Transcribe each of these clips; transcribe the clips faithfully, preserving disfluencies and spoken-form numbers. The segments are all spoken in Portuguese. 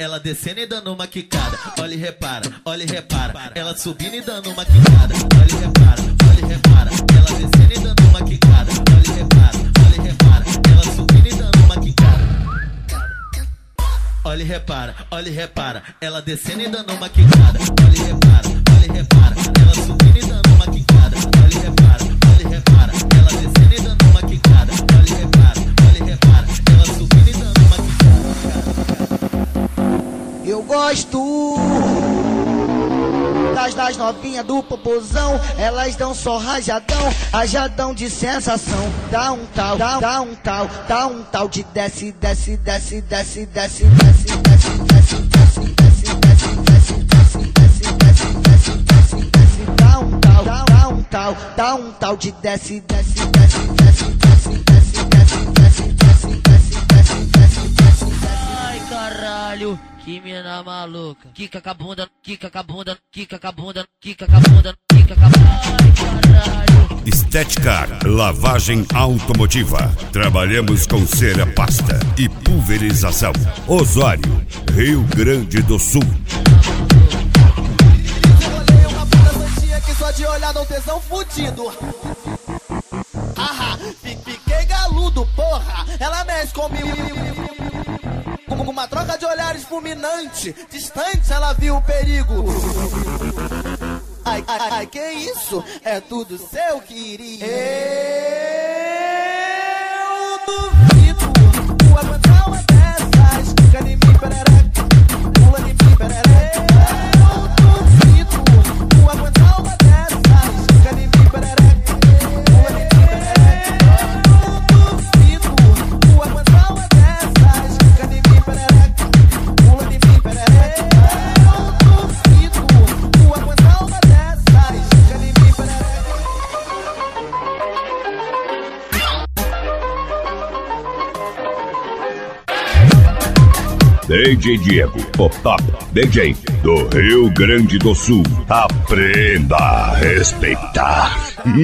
ela descendo e dando uma quicada. Olha e repara, olha e repara, ela subindo e dando uma quicada. Olha e repara, olha e repara, ela descendo e dando uma quicada. Olha e repara, olha e repara, ela subindo e dando uma quicada. Olha e repara, olha e repara, ela descendo e dando uma quicada. Olha e repara, olha e repara, ela subindo e dando uma quicada. Olha e repara, olha e repara, ela descendo e dando uma quicada. Olha e repara, olha e repara, ela subindo e dando uma quicada. Eu gosto das, das novinhas do popozão, elas dão só rajadão, rajadão de sensação. Dá um tal, dá, dá um tal, dá um tal de desce, desce, desce, desce, desce, desce, desce, desce, desce, desce, desce, desce, desce, desce, desce, desce, desce, dá um tal, dá, dá um tal, dá um tal de desce, desce, desce, desce, desce, desce, desce, desce, desce, desce, desce, desce, desce. Ai caralho, que mina maluca. Quica com a bunda, quica com a bunda, quica com a bunda, quica com a bunda, quica com a bunda. Ai caralho. Estética Lavagem Automotiva. Trabalhamos com cera, pasta e pulverização. Osório, Rio Grande do Sul. Olhei uma puta santinha que só de olhar dá um tesão fudido. Haha, fiquei galudo, porra. Ela mexe comigo. Com uma troca de olhares fulminante, distante ela viu o perigo. Ai, ai, ai, que isso? É tudo seu que iria. Eu duvido tu aguentar uma dessas. Fica em mim, perereca, pula em mim, perereca. Eu duvido tu aguentar uma dessas. Fica em mim, perereca, pula em mim, perereca. Eu duvido tu aguentar uma dessas. Fica em mim, perereca, pula em mim, perereca. Eu duvido tu aguentar uma dessas. D J Diego, o top D J do Rio Grande do Sul. Aprenda a respeitar.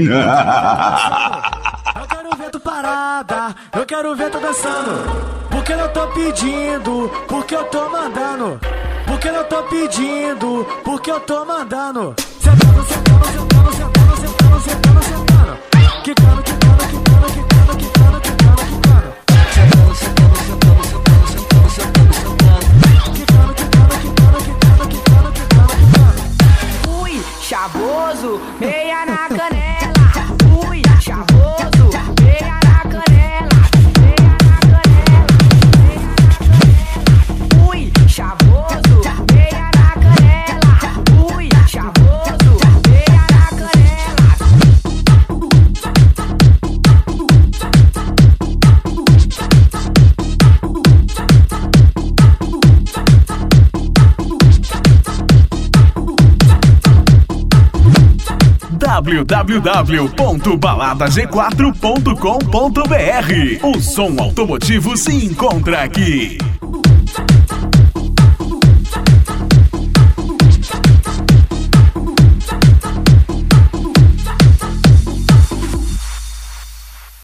Eu quero ver tu parada, eu quero ver tu dançando. Porque eu tô pedindo, porque eu tô mandando. Porque eu tô pedindo, porque eu tô mandando. Sentando, sentando, sentando, sentando, sentando, sentando, sentando. Quicando, quicando, quicando, quicando, quicando, quicando, quicando. Sentando, sentando, sentando, sentando, sentando, sentando, sentando. Quicando, quicando, quicando, quicando, quicando, quicando, quicando. Fui chavoso, meia na canela. Fui chavoso, meia na canela. Meia na canela, meia na canela. Fui chavoso, meia na canela. Fui chavoso, meia na canela. w w w ponto balada g quatro ponto com ponto b r. O som automotivo se encontra aqui.